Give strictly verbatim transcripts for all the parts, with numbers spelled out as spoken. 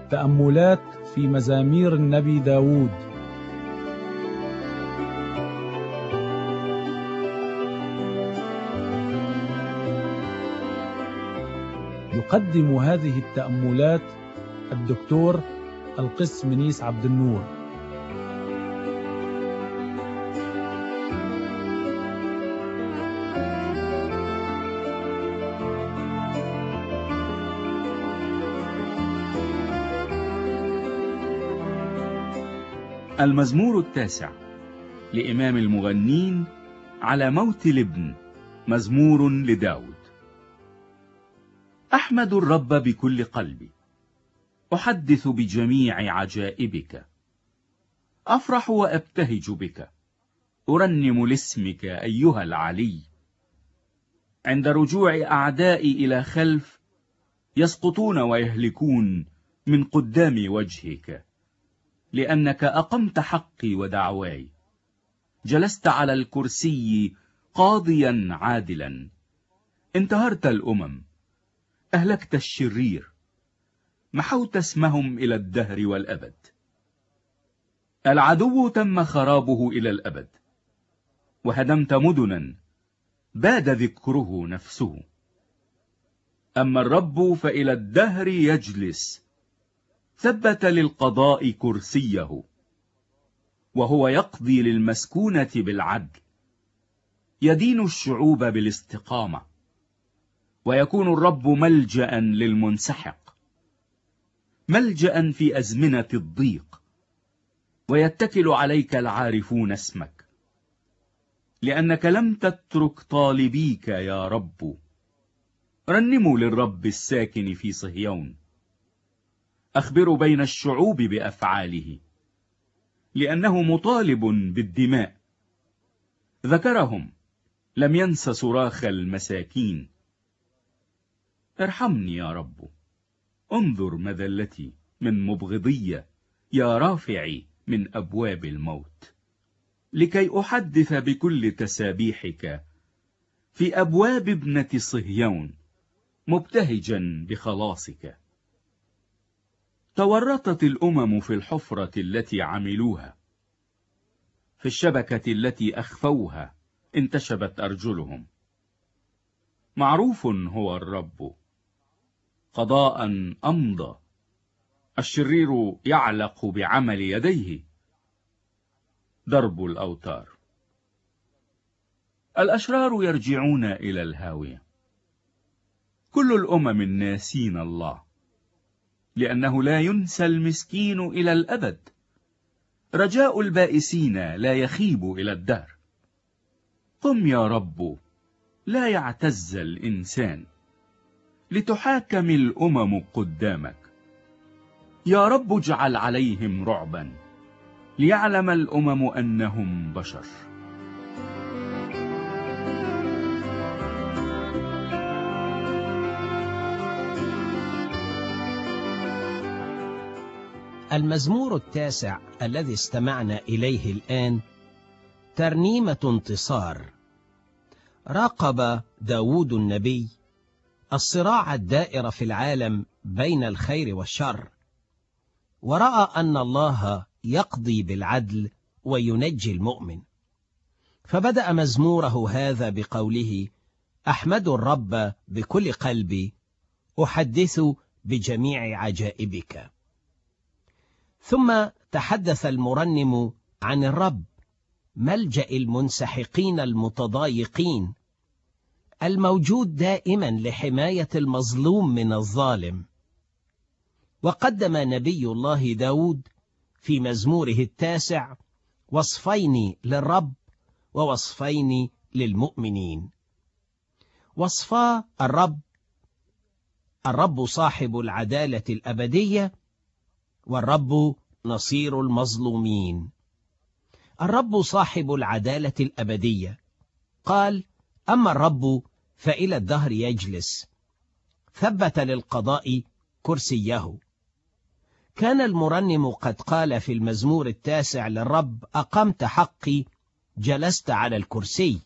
تأملات في مزامير النبي داود. يقدم هذه التأملات الدكتور القس منيس عبد النور. المزمور التاسع لإمام المغنين على موت الابن، مزمور لداود. أحمد الرب بكل قلبي، أحدث بجميع عجائبك، أفرح وأبتهج بك، أرنم لاسمك أيها العلي. عند رجوع أعدائي إلى خلف، يسقطون ويهلكون من قدام وجهك، لأنك أقمت حقي ودعواي، جلست على الكرسي قاضيا عادلا. انتهرت الأمم، أهلكت الشرير، محوت اسمهم إلى الدهر والأبد. العدو تم خرابه إلى الأبد، وهدمت مدنا باد ذكره نفسه. أما الرب فإلى الدهر يجلس، ثبت للقضاء كرسيه، وهو يقضي للمسكونة بالعدل، يدين الشعوب بالاستقامة، ويكون الرب ملجأ للمنسحق، ملجأ في أزمنة الضيق، ويتكل عليك العارفون اسمك، لأنك لم تترك طالبيك يا رب. رنموا للرب الساكن في صهيون، أخبروا بين الشعوب بأفعاله، لأنه مطالب بالدماء. ذكرهم، لم ينس صراخ المساكين. ارحمني يا رب، انظر مذلتي من مبغضية، يا رافعي من أبواب الموت، لكي أحدث بكل تسابيحك في أبواب ابنة صهيون، مبتهجا بخلاصك. تورطت الأمم في الحفرة التي عملوها، في الشبكة التي أخفوها انتشبت أرجلهم. معروف هو الرب، قضاء أمضى، الشرير يعلق بعمل يديه. ضرب الأوتار، الأشرار يرجعون إلى الهاوية، كل الأمم الناسين الله، لأنه لا ينسى المسكين إلى الأبد. رجاء البائسين لا يخيب إلى الدهر. قم يا رب، لا يعتز الإنسان، لتحاكم الأمم قدامك. يا رب اجعل عليهم رعبا، ليعلم الأمم أنهم بشر. المزمور التاسع الذي استمعنا إليه الآن ترنيمة انتصار. راقب داود النبي الصراع الدائر في العالم بين الخير والشر، ورأى أن الله يقضي بالعدل وينجي المؤمن، فبدأ مزموره هذا بقوله: أحمد الرب بكل قلبي، أحدث بجميع عجائبك. ثم تحدث المرنم عن الرب، ملجأ المنسحقين المتضايقين، الموجود دائما لحماية المظلوم من الظالم. وقدم نبي الله داود في مزموره التاسع وصفين للرب ووصفين للمؤمنين. وصفا الرب: الرب صاحب العدالة الأبدية، والرب نصير المظلومين. الرب صاحب العدالة الأبدية، قال: أما الرب فإلى الدهر يجلس، ثبت للقضاء كرسيه. كان المرنم قد قال في المزمور التاسع للرب: أقمت حقي، جلست على الكرسي.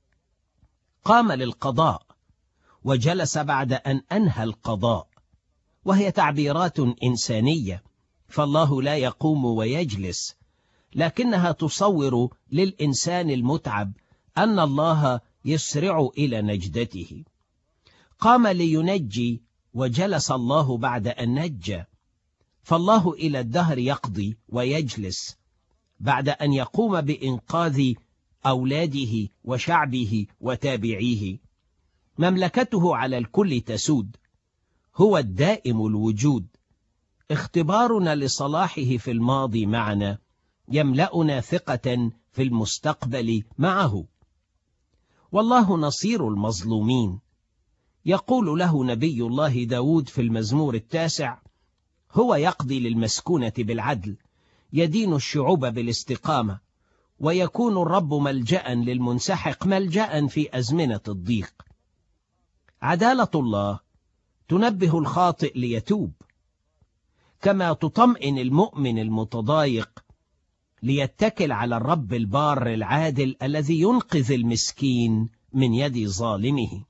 قام للقضاء وجلس بعد أن أنهى القضاء، وهي تعبيرات إنسانية، فالله لا يقوم ويجلس، لكنها تصور للإنسان المتعب أن الله يسرع إلى نجدته. قام لينجي وجلس الله بعد أن نجى، فالله إلى الدهر يقضي ويجلس بعد أن يقوم بإنقاذ أولاده وشعبه وتابعيه. مملكته على الكل تسود، هو الدائم الوجود. اختبارنا لصلاحه في الماضي معنا يملأنا ثقة في المستقبل معه. والله نصير المظلومين. يقول له نبي الله داود في المزمور التاسع: هو يقضي للمسكونة بالعدل، يدين الشعوب بالاستقامة، ويكون الرب ملجأ للمنسحق، ملجأ في أزمنة الضيق. عدالة الله تنبه الخاطئ ليتوب، كما تطمئن المؤمن المتضايق ليتكل على الرب البار العادل الذي ينقذ المسكين من يد ظالمه.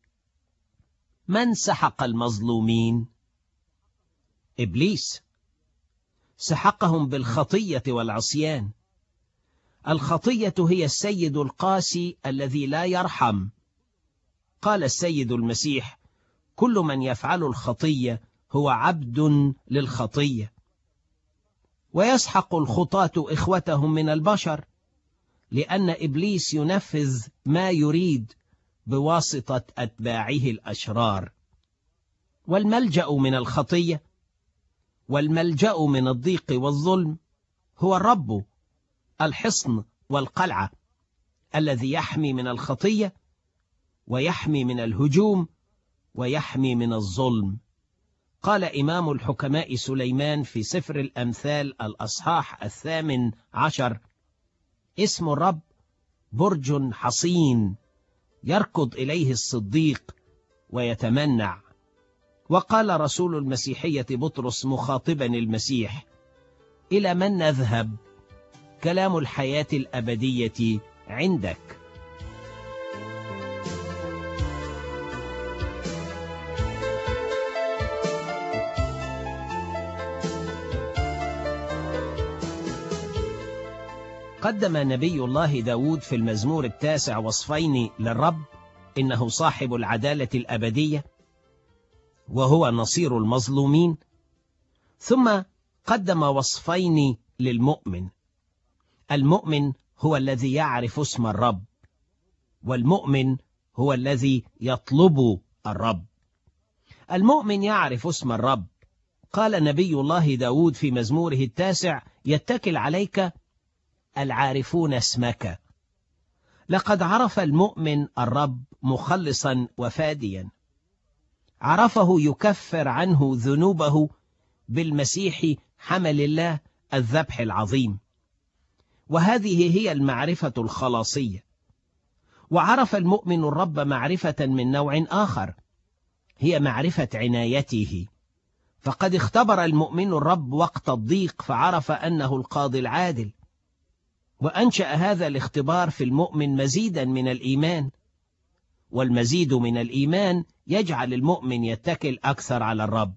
من سحق المظلومين؟ إبليس. سحقهم بالخطية والعصيان. الخطية هي السيد القاسي الذي لا يرحم. قال السيد المسيح: كل من يفعل الخطية هو عبد للخطية. ويسحق الخطاة إخوتهم من البشر، لأن إبليس ينفذ ما يريد بواسطة أتباعه الأشرار. والملجأ من الخطية والملجأ من الضيق والظلم هو الرب، الحصن والقلعة الذي يحمي من الخطية ويحمي من الهجوم ويحمي من الظلم. قال إمام الحكماء سليمان في سفر الأمثال الأصحاح الثامن عشر: اسم الرب برج حصين، يركض إليه الصديق ويتمنع. وقال رسول المسيحية بطرس مخاطبا المسيح: إلى من نذهب؟ كلام الحياة الأبدية عندك. قدم نبي الله داود في المزمور التاسع وصفين للرب: إنه صاحب العدالة الأبدية، وهو نصير المظلومين. ثم قدم وصفين للمؤمن: المؤمن هو الذي يعرف اسم الرب، والمؤمن هو الذي يطلب الرب. المؤمن يعرف اسم الرب. قال نبي الله داود في مزموره التاسع: يتكل عليك العارفون اسمك. لقد عرف المؤمن الرب مخلصا وفاديا، عرفه يكفر عنه ذنوبه بالمسيح حمل الله الذبح العظيم، وهذه هي المعرفة الخلاصية. وعرف المؤمن الرب معرفة من نوع آخر، هي معرفة عنايته. فقد اختبر المؤمن الرب وقت الضيق، فعرف أنه القاضي العادل، وأنشأ هذا الاختبار في المؤمن مزيدا من الإيمان، والمزيد من الإيمان يجعل المؤمن يتكل أكثر على الرب.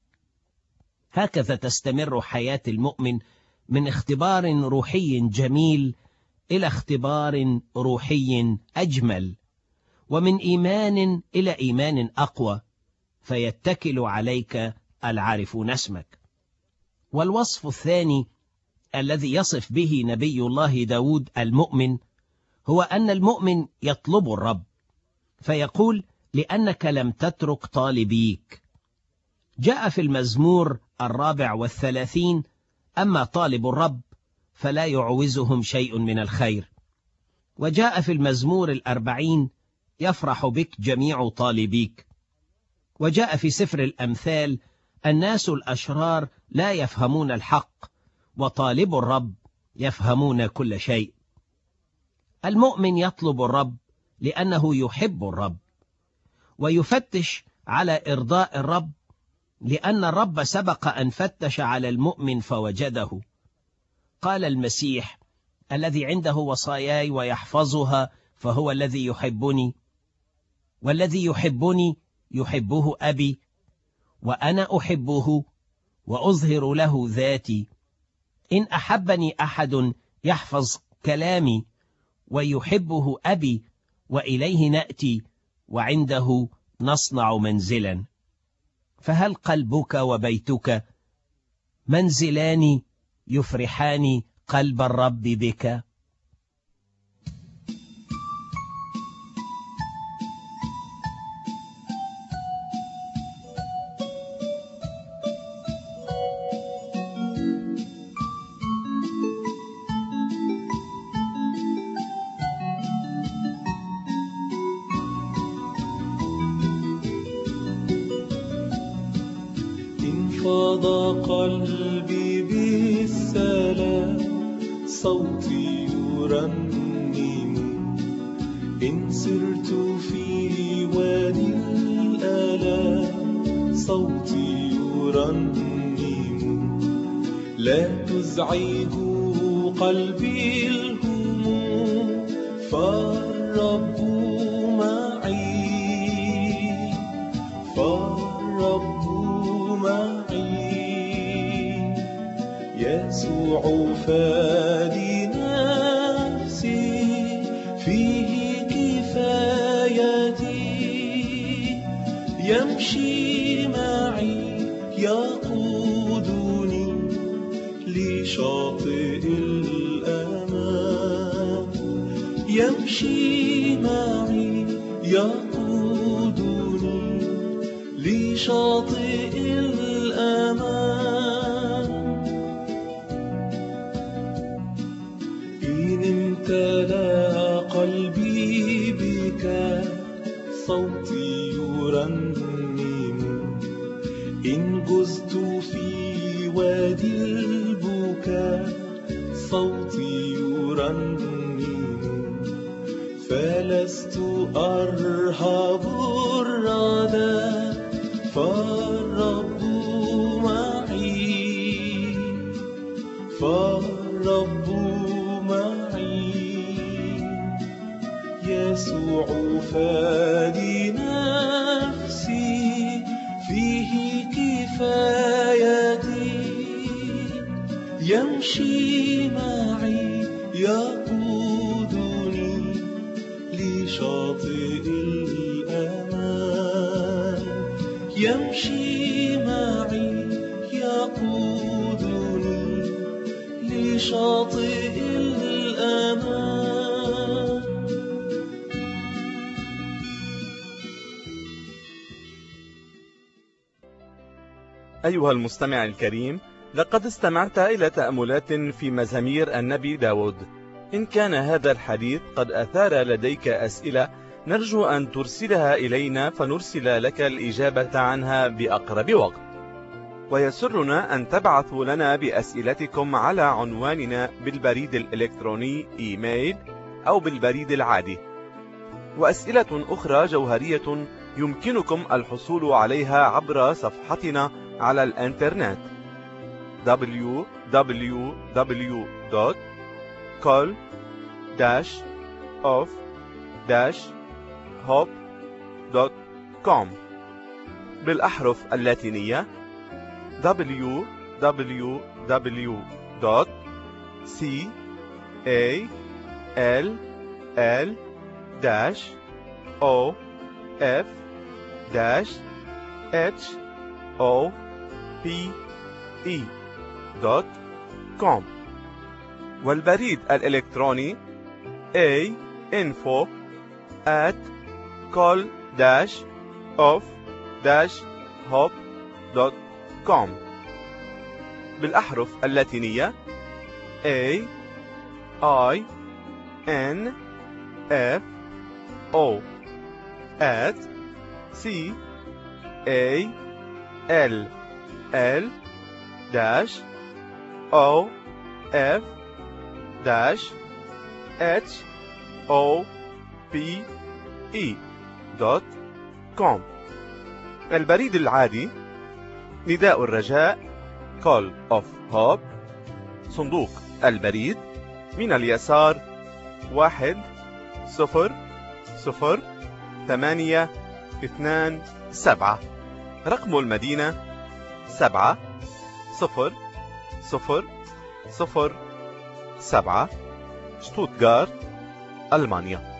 هكذا تستمر حياة المؤمن من اختبار روحي جميل إلى اختبار روحي أجمل، ومن إيمان إلى إيمان أقوى، فيتكل عليك العارفون اسمك. والوصف الثاني الذي يصف به نبي الله داود المؤمن هو أن المؤمن يطلب الرب، فيقول: لأنك لم تترك طالبيك. جاء في المزمور الرابع والثلاثين: أما طالب الرب فلا يعوزهم شيء من الخير. وجاء في المزمور الأربعين: يفرح بك جميع طالبيك. وجاء في سفر الأمثال: الناس الأشرار لا يفهمون الحق، وطالب الرب يفهمون كل شيء. المؤمن يطلب الرب لأنه يحب الرب، ويفتش على إرضاء الرب، لأن الرب سبق أن فتش على المؤمن فوجده. قال المسيح: الذي عنده وصاياي ويحفظها فهو الذي يحبني، والذي يحبني يحبه أبي، وأنا أحبه وأظهر له ذاتي. إن أحبني أحد يحفظ كلامي، ويحبه أبي، وإليه نأتي وعنده نصنع منزلا. فهل قلبك وبيتك منزلان يفرحان قلب الرب بك؟ انفض قلبي بالسلام، صوتي يرنم. إن سرت في وادي الآلام، صوتي يرنم. لا تزعج قلبي الهموم، فالرب معي، فالرب يسوع فادي نفسي، فيه كفايتي. يمشي معي يقودني لشاطئ الأمان. يمشي معي يقودني لشاطئ الأمان. إن امتلأ قلبي بك، صوتي يرنم. إن جزت في وادي البكاء، صوتي يرنم. فلست أرهب الردى، فالرب معي، فالرب معي. يسوع فادي نفسي، فيه كفايتي. يمشي معي يقودني لشاطئ الأمان. يمشي معي يقودني لشاطئ الأمان. أيها المستمع الكريم، لقد استمعت إلى تأملات في مزامير النبي داود. إن كان هذا الحديث قد أثار لديك أسئلة، نرجو أن ترسلها إلينا فنرسل لك الإجابة عنها بأقرب وقت. ويسرنا أن تبعثوا لنا بأسئلتكم على عنواننا بالبريد الإلكتروني إيميل أو بالبريد العادي. وأسئلة أخرى جوهرية يمكنكم الحصول عليها عبر صفحتنا على الإنترنت دبليو دبليو دبليو دوت كول داش أوف داش هوب دوت كوم بالأحرف اللاتينية دبليو دبليو دبليو دوت سي إيه إل إل داش أو إف داش إتش أو بي إي دوت كوم. والبريد الإلكتروني A info at call dash of dash hop دوت كوم بالأحرف اللاتينية A I N F O at C A L L dash O F dash H O P E دوت كوم. البريد العادي نداء الرجاء Call of Hope، صندوق البريد من اليسار واحد صفر صفر ثمانية اثنان سبعة، رقم المدينة سبعة صفر صفر صفر سبعة، شتوتغارت، ألمانيا.